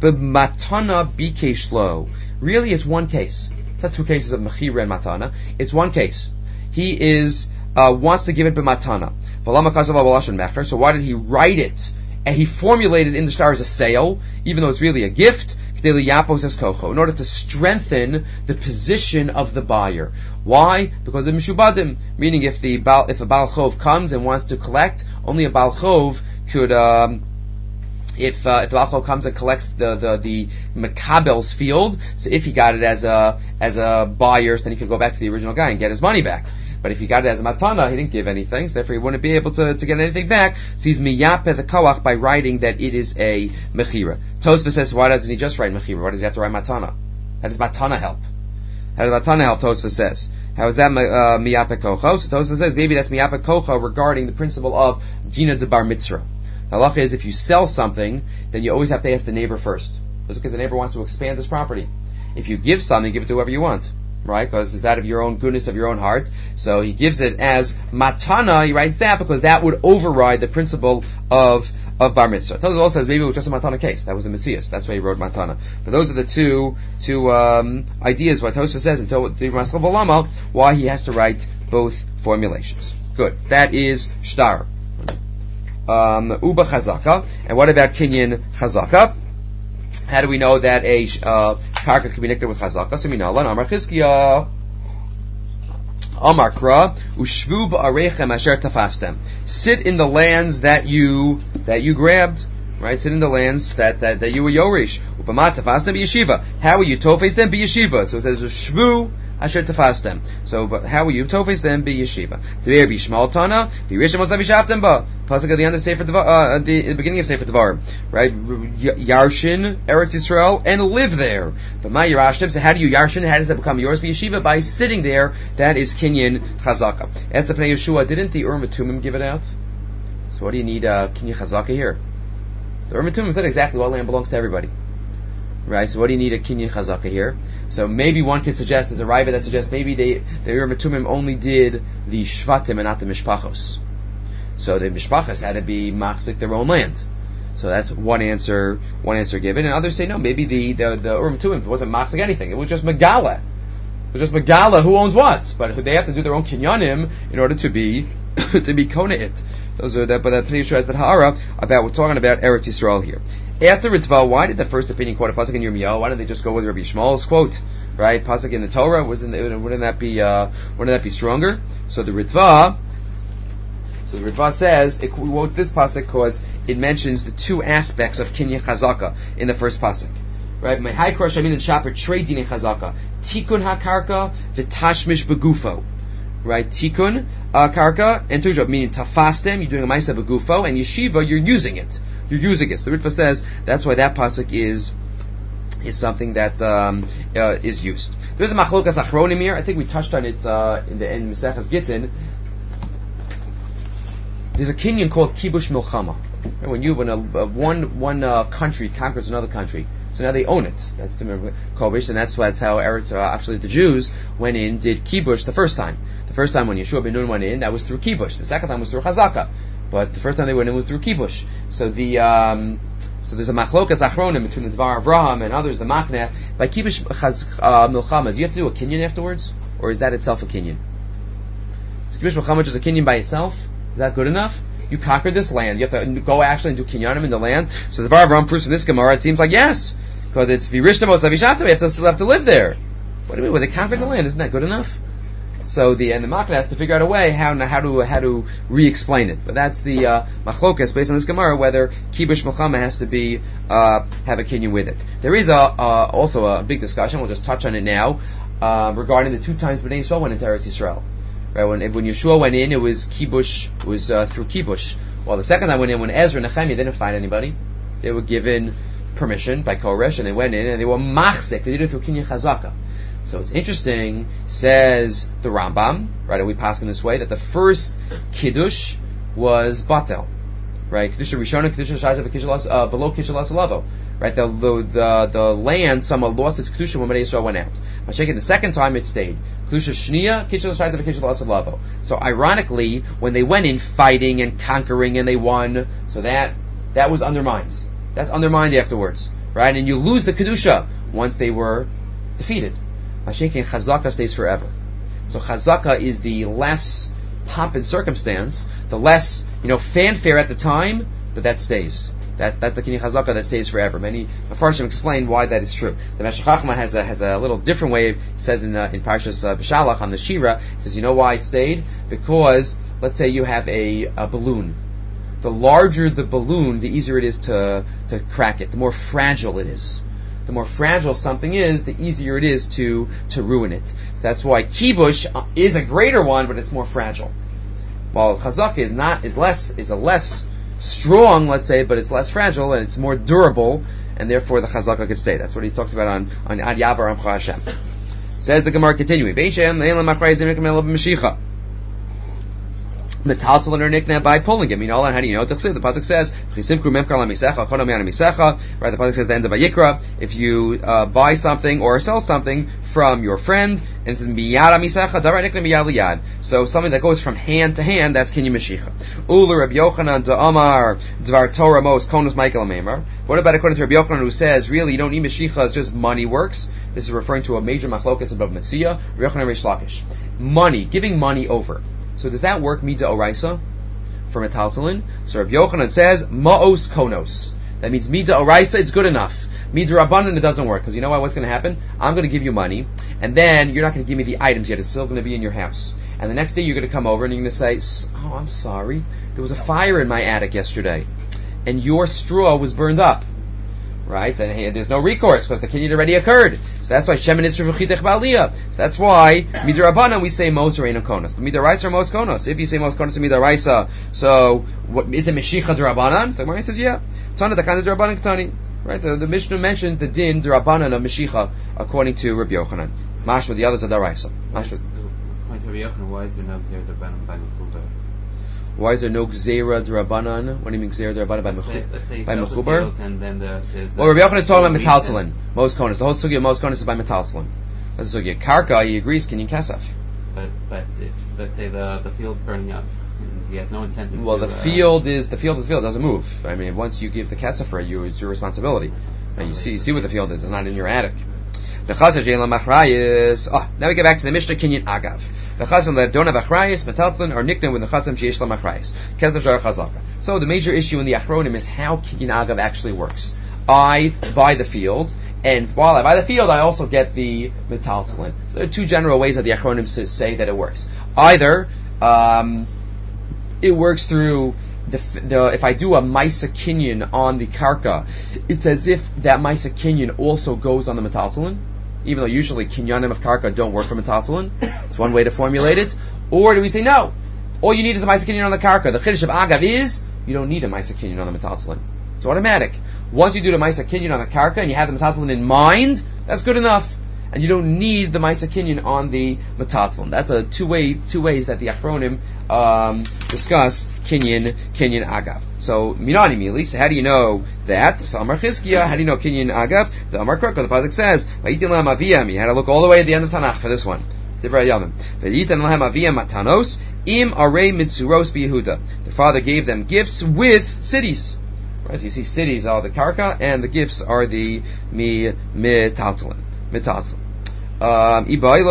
b'matana bikeshlo. Really, it's one case. It's not two cases of mechira and matana. It's one case. He is, uh, wants to give it b'matana. So why did he write it? And he formulated in the shtar as a sale, even though it's really a gift. in order to strengthen the position of the buyer. Why? Because of mishubadim, meaning if the if a Baal Chov comes and wants to collect, only a Baal Chov could. Um, If uh, if the Baal Chov comes and collects the the the Makabel's field, so if he got it as a as a buyer, so then he could go back to the original guy and get his money back. But if he got it as a matana, he didn't give anything, so therefore he wouldn't be able to, to get anything back. So he's miyapeh the koach by writing that it is a mechira. Tosfos says, why doesn't he just write mechira? Why does he have to write matana? How does matana help? How does matana help? Tosfos says. How is that uh, miyapeh kocho? So Tosfos says maybe that's miyapeh kocho regarding the principle of dina de bar mitzvah. The halacha is if you sell something, then you always have to ask the neighbor first. Just because the neighbor wants to expand this property. If you give something, give it to whoever you want. Right? Because it's out of your own goodness of your own heart. So he gives it as matana, he writes that because that would override the principle of of bar mitzvah. Tosfos also says maybe it was just a matana case. That was the Messias. That's why he wrote matana. But those are the two two um, ideas what Tosfos says in Maskal Volama why he has to write both formulations. Good. That is shtar. Um, uba chazaka. And what about kinyan chazaka? How do we know that a uh, karka can be connected with chazaka? So minalan amar chizkiya amar kra ushvu ba'arechem asher tafastem. Sit in the lands that you that you grabbed. Right, sit in the lands that that, that you were yorish. Upama tafastem b'yeshiva. How are you tofes them b'yeshiva? So it says ushvu asher tafastem. So, but how are you tofes them b'yeshiva? T'beir b'shmal tana b'rishim osav yishaftem ba. Pasuk at the end of Sefer Devar, uh, at the, the beginning of Sefer Devar, right? Yarshin, Eretz Yisrael, and live there. But my Yarashtim, so how do you Yarshin? How does that become yours? B'yeshiva, by sitting there. That is Kinyan Chazaka. As the Pnei Yeshua, didn't the Urim Tumim give it out? So what do you need uh, Kinyan Chazaka here? The Urim Tumim said exactly what land belongs to everybody. Right, so what do you need a Kinyan Chazaka here? So maybe one could suggest, there's a Raiva that suggests maybe they, the Urim Tumim only did the Shvatim and not the Mishpachos. So the Mishpachas had to be machzik their own land. So that's one answer, one answer given. And others say no, maybe the, the, the Urim Tumim wasn't machzik anything. It was just Megala. It was just Megala who owns what. But they have to do their own kinyanim in order to be, to be kona it. Those are that, but that Pnei Yeshua has that ha'ara about, we're talking about Eretz Yisrael here. Ask the Ritva, why did the first opinion quote a pasuk in Yirmiyahu? Why didn't they just go with Rabbi Shmuel's quote? Right? Pasuk in the Torah, wasn't, wouldn't that be, uh, wouldn't that be stronger? So the Ritva, So the Ritva says, it quotes this pasuk because it mentions the two aspects of Kinyan Chazaka in the first pasuk. Right? Mehai Kro Shamin and Shaper trade Dinei Chazaka. Tikun HaKarka v'tashmish begufo. Right? Tikun uh, Karka and Tujav, meaning tafastem, you're doing a Maisa begufo, and Yeshiva, you're using it. You're using it. So the Ritva says that's why that pasuk is is something that um, uh, is used. There's a Machlokas Achronim here. I think we touched on it uh, in the end Maseches Gittin. There's a kinyan called kibush milchama. When you when a, a one one uh, country conquers another country, so now they own it. That's the kobish, and that's why that's how Eretz, uh, actually the Jews went in did kibush the first time. The first time when Yeshua ben Nun went in, that was through kibush. The second time was through chazaka, but the first time they went in was through kibush. So the um, so there's a machlokas achronim between the Dvar Avraham and others, the Makneh. By kibush chaz, uh, milchama, do you have to do a kinyan afterwards, or is that itself a kinyan? Is kibush milchama just a kinyan by itself? Is that good enough? You conquered this land. You have to go actually and do kinyanim in the land. So the Dvar Avraham proves from this Gemara, it seems like yes, because it's virishtam osavishata. We have to still have to live there. What do you mean? Well, they conquered the land. Isn't that good enough? So the and the Makneh has to figure out a way how how to how to re-explain it. But that's the uh, machlokas based on this Gemara whether kibush milchama has to be uh, have a kinyan with it. There is a uh, also a big discussion. We'll just touch on it now uh, regarding the two times Bnei Yisrael went into Eretz Yisrael. Right, when when Yeshua went in, it was kibush was uh, through kibush. While the second time went in, when Ezra and Nehemiah didn't find anybody, they were given permission by Koresh, and they went in and they were machzik. They did it through kinyan chazaka. So it's interesting, says the Rambam, right, and we pass in this way, that the first Kiddush was Batel. Right? Kiddush Rishona, Kiddush Shaiza, uh, below Kiddush Lavo. Right? The, the, the, the land, someone lost its Kiddush when Bnei Yisrael went out. But check it, the second time it stayed. Kiddush Shnia, Kiddush Shaiza, Kiddush Lavo. So ironically, when they went in fighting and conquering and they won, so that, that was undermined. That's undermined afterwards. Right? And you lose the Kedusha once they were defeated. Mashiach Chazaka stays forever. So Chazaka is the less pomp and circumstance, the less, you know, fanfare at the time, but that stays. That's that's the kinyan chazaka that stays forever. Many Mefarshim explain why that is true. The Meshech Chochmah has a has a little different way. He says in uh, in Parshas uh, B'Shalach on the Shira, he says, you know why it stayed? Because let's say you have a, a balloon. The larger the balloon, the easier it is to to crack it. The more fragile it is. The more fragile something is, the easier it is to to ruin it. So that's why kibush is a greater one, but it's more fragile. While chazaka is not is less is a less strong, let's say, but it's less fragile and it's more durable, and therefore the chazaka could stay. That's what he talks about on on Ad Yavar Amcha Hashem. Says the Gemara continuing. Metaltalin or nikna by pulling him. You know, how do you know? The pasuk says, right? The pasuk says at the end of Vayikra, if you uh, buy something or sell something from your friend, and it says miyad misecha, davar nikna miyad liyad. So something that goes from hand to hand, that's kinyan meshicha. Ulu Rabbi Yochanan to Amar dvar Torah mos konus Michael Amemar. What about according to Rabbi Yochanan, who says really you don't need meshicha, it's just money works? This is referring to a major machlokas about Messiah. Rabbi Yochanan Reish Lakish. Money, giving money over. So does that work mida oraisa for metaltalin? So Rabbi Yochanan says maos konos. That means mida oraisa, it's good enough. Mida rabbanan, it doesn't work because you know what? What's going to happen? I'm going to give you money, and then you're not going to give me the items yet. It's still going to be in your house. And the next day you're going to come over and you're going to say, "Oh, I'm sorry. There was a fire in my attic yesterday, and your straw was burned up." Right? And hey, there's no recourse because the kinyan already occurred. So that's why Shemin is V'chitech Ba'aliyah. So that's why Midrabanan we say Mos or Einam Konos. But Midaraisa or Mos Konos. If you say Mos Konos and Midaraisa, so what is it Meshicha D'Rabanan? So the Gemara says, yeah. Tana Takana D'Rabanan Ketani. Right? The, the Mishnah mentioned the din D'Rabanan of Meshicha according to Rabbi Yochanan. Mashma, the others are D'Araisa. Mashma. According to Rabbi Yochanan, why is there no Gzeir D'Rabanan by Mechubar? Why is there no Gzeira D'Rabanan? What do you mean Gzeira D'Rabanan by Mechubar? By Mechubar? And then the, well, Rabbi Yochanan is talking about metaltalin. Mos Konos. The whole sugya of Mos Konos is by metaltalin. That's the sugya. Karka, he agrees, kinyan kesef. But but if let's say the the field's burning up, and he has no incentive. Well, to, the uh, field is the field is the field. It doesn't move. I mean, once you give the kesef for it, you, it's your responsibility. And you see you see what the field is. It's not in your attic. Oh, now we get back to the Mishnah kinyan agav. The chazam that don't have achrayis, metaltalin, or nikna with the chazam sheish lam achrayis. Kezer shar chazaka. So the major issue in the achronim is how kinyan agav actually works. I buy the field, and while I buy the field, I also get the metaltalin. So there are two general ways that the achronim say that it works. Either um, it works through the, the if I do a maisa kinyan on the karka, it's as if that maisa kinyan also goes on the metaltalin. Even though usually kinyanim of karka don't work for metaltalin. It's one way to formulate it. Or do we say no? All you need is a ma'aser kinyan on the karka. The chiddush of agav is you don't need a ma'aser kinyan on the metaltalin. It's automatic. Once you do the ma'aser kinyan on the karka and you have the metaltalin in mind, that's good enough. And you don't need the ma'aser kinyan on the metaltalin. That's a two way two ways that the achronim um, discuss kinyan kinyan agav. So minani mili. So how do you know that? So Amar Chizkiya, how do you know kinyan agav? The Amar Kraka, the pasuk says, "Vayitin lahem aviyam." You had to look all the way at the end of Tanakh for this one. Divrei Yamim. Vayitin lahem aviyam matanos im arei mitzuros b'Yehuda. The father gave them gifts with cities. Right? So you see, cities are the karka, and the gifts are the mi metaltalin. Metaltalin. Um,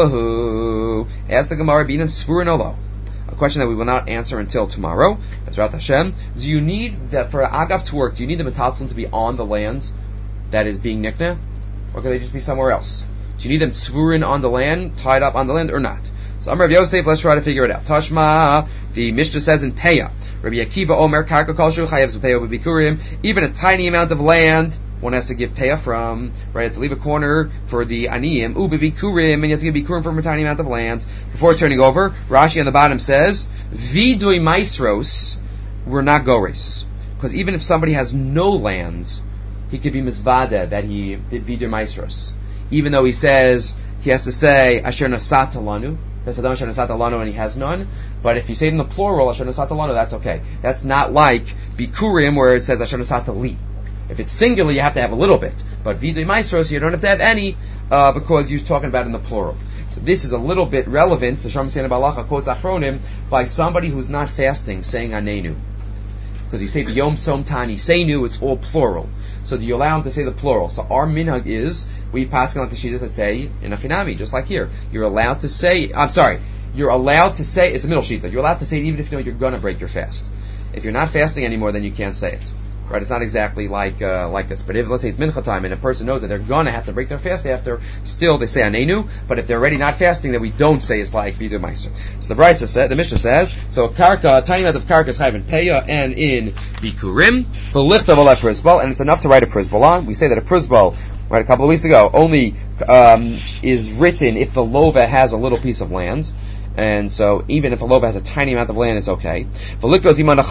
Ibailahu. Ask the Gemara, Binan Sfurin Olo. A question that we will not answer until tomorrow. Bezrat Hashem. Do you need that for agav to work? Do you need the metaltalin to be on the land that is being nikna, or can they just be somewhere else? Do you need them svurin on the land, tied up on the land, or not? So Amar Rav Yosef, let's try to figure it out. Tashma, the Mishnah says in Peah, Rabbi Akiva Omer Karka Kol Shu Chayav Z'Peah B'Bikurim. Even a tiny amount of land, one has to give Peah from. Right, you have to leave a corner for the Aniyim. U B'Bikurim, and you have to give Bikurim from a tiny amount of land before turning over. Rashi on the bottom says, Vidui Maisros were not Gores, because even if somebody has no land, he could be Mizvada that he did Vidui Maisros. Even though he says he has to say Asher Nasata Lanu. And he has none, but if you say it in the plural, Asher Nasata Lanu, that's okay. That's not like Bikurim where it says Asher Nasata Li. If it's singular, you have to have a little bit, but Vidui Maisros, you don't have to have any, uh, because you're talking about it in the plural. So this is a little bit relevant. The Shalom Siyana Balacha quotes Achronim by somebody who's not fasting, saying Anenu. Because you say the Yom Som Tani Seinu, it's all plural. So do you allow him to say the plural? So our minhag is, we pass on the shita to say in a chinami, just like here. You're allowed to say, I'm sorry, you're allowed to say, it's a middle shita, you're allowed to say it even if you know you're going to break your fast. If you're not fasting anymore, then you can't say it. Right, it's not exactly like uh, like this. But if, let's say, it's mincha time and a person knows that they're going to have to break their fast after, still they say anenu, but if they're already not fasting, then we don't say it's like vidu meiser. So the Brisa said, the Mishnah says, so karka, a tiny amount of karka is chayv in peya and in bikurim, for lichtav ala prisbal, and it's enough to write a prisbal on. We say that a prisbal, right, a couple of weeks ago, only um, is written if the lova has a little piece of land. And so, even if a lova has a tiny amount of land, it's okay. Oh, and it's good enough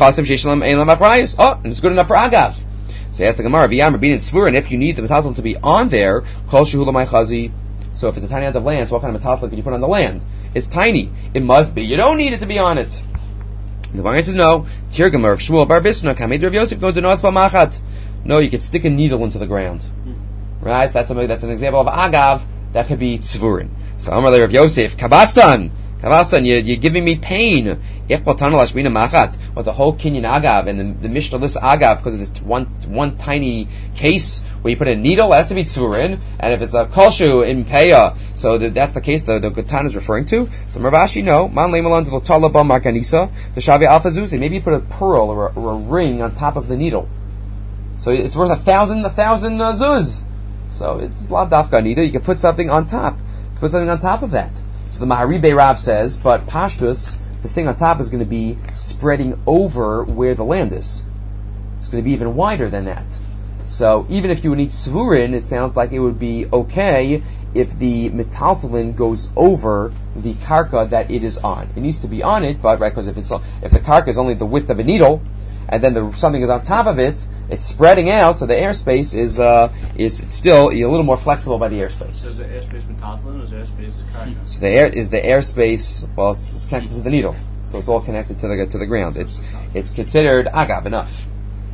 for agav. So he asked the Gemara, and if you need the metaltalin to be on there, kol shehula chazi. So if it's a tiny amount of land, so what kind of metaltalin can you put on the land? It's tiny. It must be. You don't need it to be on it. And the Gemara says no. Tirgamar of Shmuel bar Bisna, Kamed Rav Yosef, go to Noas B'machat. No, you could stick a needle into the ground. Right? So that's something. That's an example of agav. That could be tzvurin. So Amar Rav Yosef, kabastan. Kavasan, you're, you're giving me pain. If Platana Lashmina Machat, with the whole Kinyan Agav, and the, the Mishnah lists Agav because of this one one tiny case where you put a needle, it has to be Tzurin, and if it's a Kolshu in Peya, so the, that's the case the, the Gatan is referring to. So Ravashi, no. Man Leimalon to Talaba Markanisa, the Shavi Alphazuz, maybe you put a pearl or a, or a ring on top of the needle. So it's worth a thousand, a thousand uh, zuz. So it's Lav Dafka Nida, you can put something on top. Put something on top of that. So the Maharibe Rav says, but Pashtus, the thing on top is going to be spreading over where the land is. It's going to be even wider than that. So even if you would need Svurin, it sounds like it would be okay if the metaltalin goes over the karka that it is on. It needs to be on it, but right, because if it's if the karka is only the width of a needle, and then the, something is on top of it, it's spreading out, so the airspace is uh, is it's still a little more flexible by the airspace. So is the airspace metaltalin or is the airspace karka? So the air is the airspace. Well, it's, it's connected to the needle, so it's all connected to the to the ground. It's it's considered agav enough.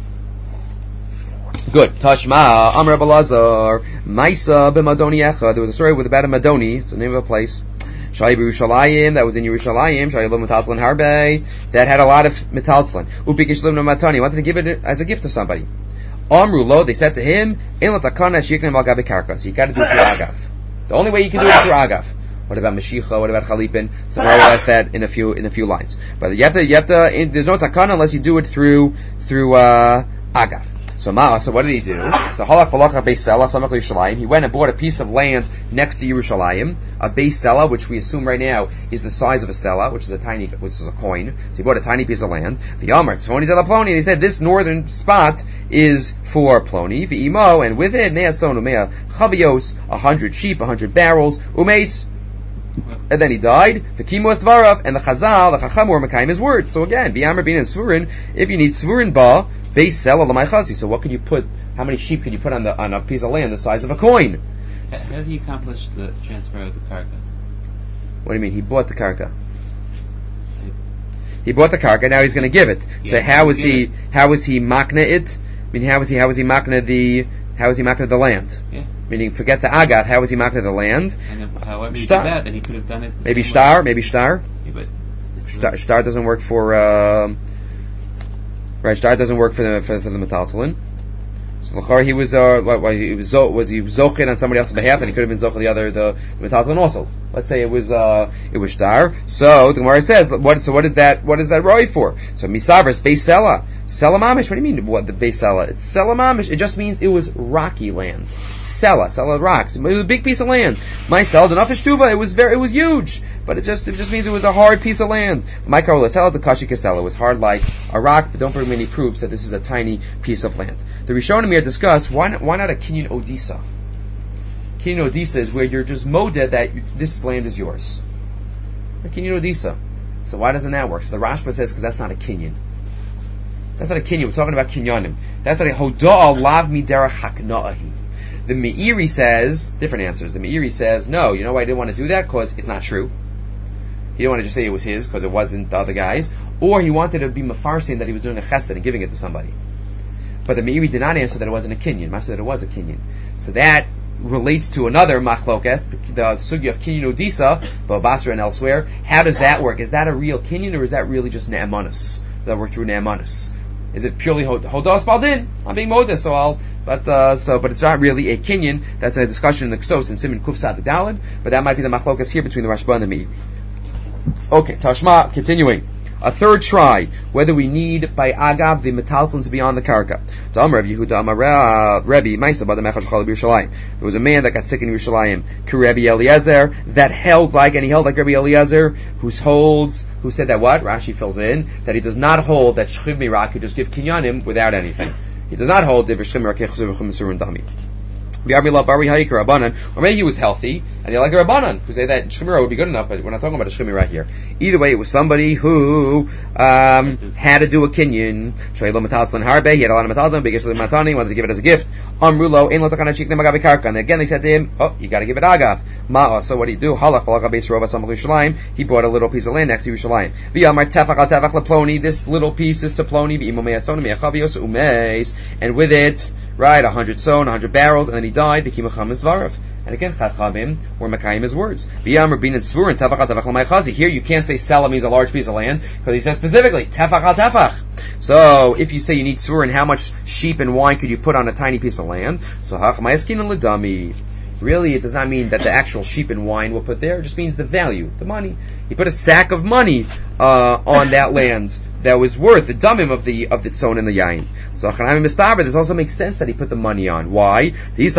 Good. Tashma Amr Balazar Maisa b'Madoni Echa. There was a story with about a Madoni. It's the name of a place. Shai Yerushalayim, that was in Yerushalayim. Shai Lo Metaltalin Harbe, that had a lot of metaltalin. Upikish Lo Matani, wanted to give it as a gift to somebody. Amru Lo, they said to him, In Latakana Shiknim Al Gabi Karkas. You got to do it through Agav. The only way you can do it is through Agav. What about Mashicha? What about Chalipin? So I will ask that in a few in a few lines. But you have to you have to. In, there's no takana unless you do it through through uh, Agav. So Ma, so what did he do? So Halach Balach Beis Sela, Samach Yerushalayim. He went and bought a piece of land next to Yerushalayim, a Beis Sela, which we assume right now is the size of a Sela, which is a tiny, which is a coin. So he bought a tiny piece of land. The Amar Tzvoni Zela Ploni, and he said this northern spot is for Ploni. V'imo, and with it Mea Sonu Mea Chavios, a hundred sheep, a hundred barrels, Umeis. And then he died. V'kimo Dvarav, and the Chazal, the Chacham, were Mekayim his word. So again, V'yamar Bin and Svurin, if you need Svurin Ba, Beis Sela l'may chazi. So what could you put? How many sheep could you put on the on a piece of land the size of a coin? How did he accomplish the transfer of the karka? What do you mean? He bought the karka. He bought the karka. Now he's going to give it. Yeah, so how was he? It. How was he makna it? I mean, how was he? How was he makna the? How was he makna the land? Yeah. Meaning, forget the agav. How was he makna the land? And then, however he did that, then he could have done it. Maybe star. Way. Maybe star. Yeah, but star, star doesn't work for. Uh, Right, star doesn't work for the for, for the metaltalin. So l'chor he was uh what, what, he was zo, was he was zochin on somebody else's behalf, and he could have been zochin the other the, the metaltalin also. Let's say it was uh it was star. So the Gemara says what so what is that what is that roi for? So misavers Beis Sela. Sela mamish, what do you mean what the Beis Sela? It's Sela mamish, it just means it was rocky land. Sela, Sela rocks. It was a big piece of land. My Sela the Nafish Tuva, it was very it was huge. But it just it just means it was a hard piece of land. My Karola Sela the Kashi Kasela was hard like a rock, but don't bring me any proofs that this is a tiny piece of land. The Rishonim here discuss why not, why not a Kinyan Odisa? Kinyan Odisa is where you're just moded that you, this land is yours. A Kinyan Odisa. So why doesn't that work? So the Rashba says because that's not a Kinyan. That's not a Kinyan. We're talking about Kinyanim. That's not a Hoda'ah lav midera hakna'ahi. The Meiri says different answers. The Meiri says no. You know why I didn't want to do that? Because it's not true. He didn't want to just say it was his because it wasn't the other guy's, or he wanted to be mefarsin that he was doing a chesed and giving it to somebody. But the Meiri did not answer that it wasn't a kinyan. Master that it was a kinyan. So that relates to another machlokes, the, the sugya of kinyan odisa, Basra and elsewhere. How does that work? Is that a real kinyan or is that really just ne'emanus that worked through ne'emanus? Is it purely hodas baldin? I'm being modest, so I'll. But uh, so, but it's not really a kinyan. That's a discussion in the Ksos and Siman Kufsat the Dalid. But that might be the machlokas here between the Rashba and the Meiri. Okay, Tashma, continuing. A third try, whether we need by agav the metalton to be on the karka. There was a man that got sick in Yerushalayim, Rabbi Eliezer, that held like, and he held like Rabbi Eliezer, who holds, who said that what? Rashi fills in, that he does not hold that Shchiv Mirak could just give kinyanim without anything. He does not hold Shchiv Mirak Chesed V'Chum Dami. Or maybe he was healthy, and you like the Rabbanan, who say that Shemira would be good enough, but we're not talking about a Shemira right here. Either way, it was somebody who um, had to do a kinyan. He had a lot of metalton, big matani, he wanted to give it as a gift. And again, they said to him, oh, you got to give it agav. Ma'ah, so what do you do? He bought a little piece of land next to Yerushalayim. This little piece is to Ploni, and with it, right, a hundred son, a hundred barrels, and then he died, became a chametz dvarav. And again, Chachamim were Makayim his words. Here you can't say Sela means a large piece of land, because he says specifically, Tefach al Tefach. So, if you say you need Svur, and how much sheep and wine could you put on a tiny piece of land? So, Hachmayaskin and Ladami. Really, it does not mean that the actual sheep and wine will put there, it just means the value, the money. He put a sack of money uh, on that land that was worth the damim of the of the tzon and the yain. So Achanami Mistaver, this also makes sense that he put the money on. Why? If it's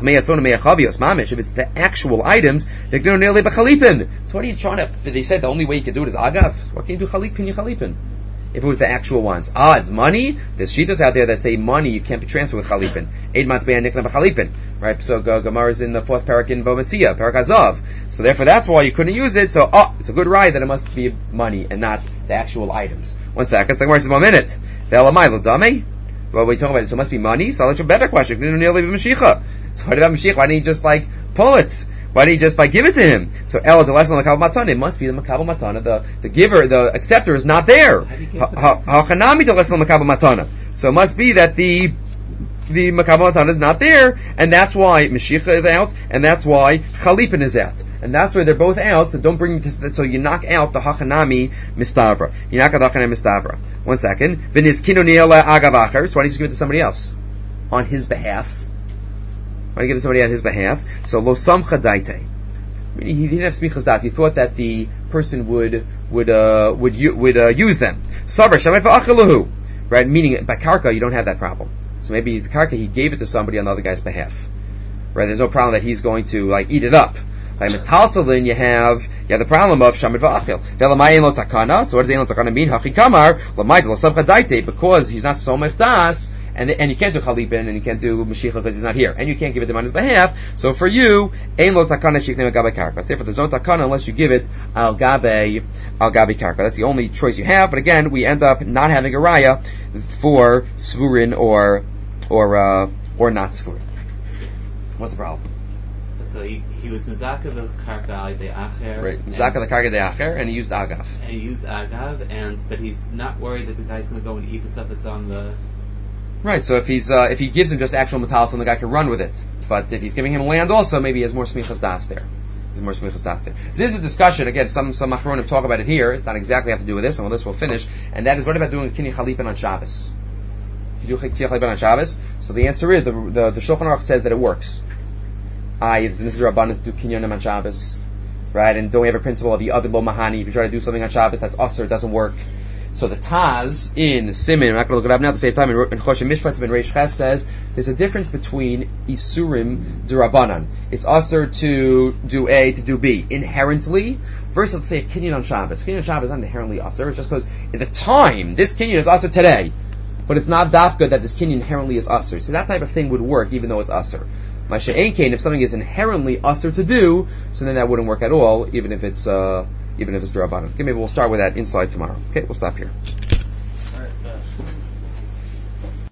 the actual items, they're going to nearly be chalipin. So what are you trying to? They said the only way you can do it is agav. What can you do chalipin? You chalipin. If it was the actual ones. Ah, it's money? There's shitas out there that say money you can't be transferred with chalipin. Eid matbei nikna b'chalipin. Right? So Gemara is in the fourth parak in Vometzia, parak Azav. So therefore that's why you couldn't use it. So, oh, it's a good ride that it must be money and not the actual items. One second. The Gemara says one minute. Ve'elamai l'damei? Well, we're talking about it. So it must be money. So let's a better question. So what about Mashiach? Why didn't he just like pull it? Why did he just like give it to him? So Ella the lesson on the Makabel Matana, it must be the Makabel Matana. The the giver, the acceptor is not there. Hachanami the lesson on the Makabel Matana. So it must be that the the Makabel Matana is not there, and that's why Mashiach is out, and that's why Chalipin is out, and that's why they're both out. So don't bring this. So you knock out the Hachanami Mistavra. You knock out the Hachanami Mistavra. One second. V'nizkinu ni'ela agavacher. So why don't you just give it to somebody else on his behalf? Why do you give it to somebody on his behalf? So lo samcha daite. He didn't have smichas das. He thought that the person would would uh, would would uh, use them. Savar shamet va'achilahu. Right? Meaning by karka you don't have that problem. So maybe the karka he gave it to somebody on the other guy's behalf. Right? There's no problem that he's going to like eat it up. By metaltalin you have you have the problem of shamet va'achil. Velamayin lo takana. So what does the lo takana mean? Hachikamar lamayd lo samcha daite, because he's not so das. And, and you can't do Chalipin, and you can't do Mashiach because he's not here. And you can't give it to him on his behalf. So for you, Ein lo takana shiknem al gabe karka. Therefore, there's no takana unless you give it al gabe, al gabe karka. That's the only choice you have. But again, we end up not having a raya for Svurin or, or, uh, or not Svurin. What's the problem? So he, he was Mizaka the karka al de acher. Right. Mizaka the karka de acher, and he used agav. And he used agav, and, but he's not worried that the guy's going to go and eat the stuff that's on the... Right, so if he's uh, if he gives him just actual metalton, the guy can run with it. But if he's giving him land also, maybe he has more smichas das there. There's more smichas das there. So there's a discussion, again, some some achronim talk about it here. It's not exactly have to do with this, and with this we'll finish. And that is, what about doing a kinyan chalipin on Shabbos? You do kinyan chalipin on Shabbos? So the answer is, the the, the Shulchan Aruch says that it works. Ah, it's in this Rabbanan to do kinyanim on Shabbos. Right, and don't we have a principle of the Avid Lo Mahani? If you try to do something on Shabbos that's usher, it doesn't work. So the Taz in Simin, I'm not going to look it up now at the same time, in Choshen Mishpat in Reish Ches says there's a difference between Isurim Durabanan. It's usher to do A, to do B, inherently, versus, let's say, a Kinyan on Shabbos. Kinyan on Shabbos is not inherently usher, it's just because at the time, this Kinyan is usher today, but it's not dafka that this Kinyan inherently is usher. So that type of thing would work, even though it's usher. Masha Einkein, if something is inherently usher to do, so then that wouldn't work at all, even if it's, uh, even if it's Durabanan. Okay, maybe we'll start with that inside tomorrow. Okay, we'll stop here.